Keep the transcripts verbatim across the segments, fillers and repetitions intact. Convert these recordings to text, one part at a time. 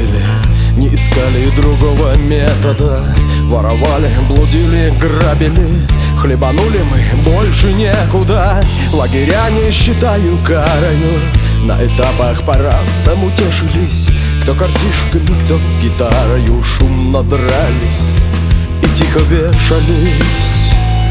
грабили, не искали другого метода. Воровали, блудили, грабили, хлебанули мы больше некуда. Лагеря не считаю карою, на этапах по-разному тешились. Кто картишками, кто гитарою, шумно дрались и тихо вешались.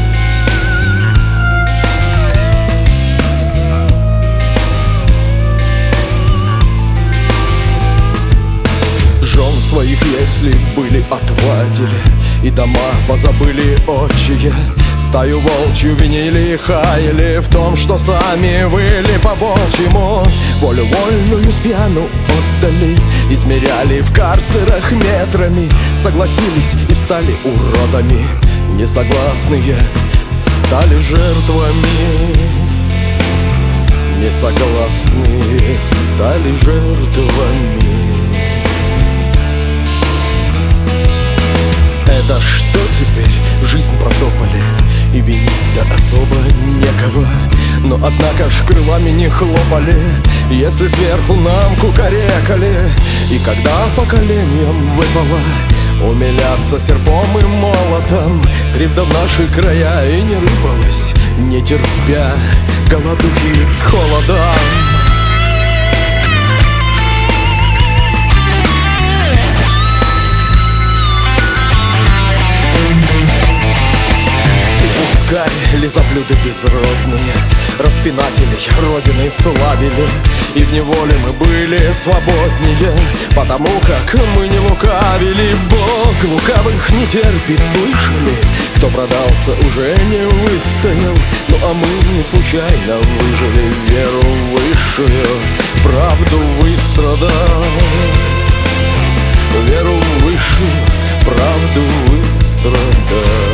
Жен своих, если были, отвадили, и дома позабыли отчие. Стаю волчью винили и хаяли в том, что сами выли по-волчьему. Волю вольную с пьяну отдали, измеряли в карцерах метрами. Согласились и стали уродами, несогласные стали жертвами. Несогласные стали жертвами. Это что теперь? Жизнь протопали, и винить-то особо некого. Но однако ж крылами не хлопали, если сверху нам кукарекали. И когда поколениям выпало умиляться серпом и молотом, кривда в наши края и не рыпалась, не терпя голодухи с холодом. Лизоблюды безродные, распинателей родины славили, и в неволе мы были свободнее, потому как мы не лукавили. Бог лукавых не терпит, слышали? Кто продался, уже не выстоял. Ну а мы не случайно выжили, веру высшую, правду выстрадав. Веру высшую, правду выстрадав.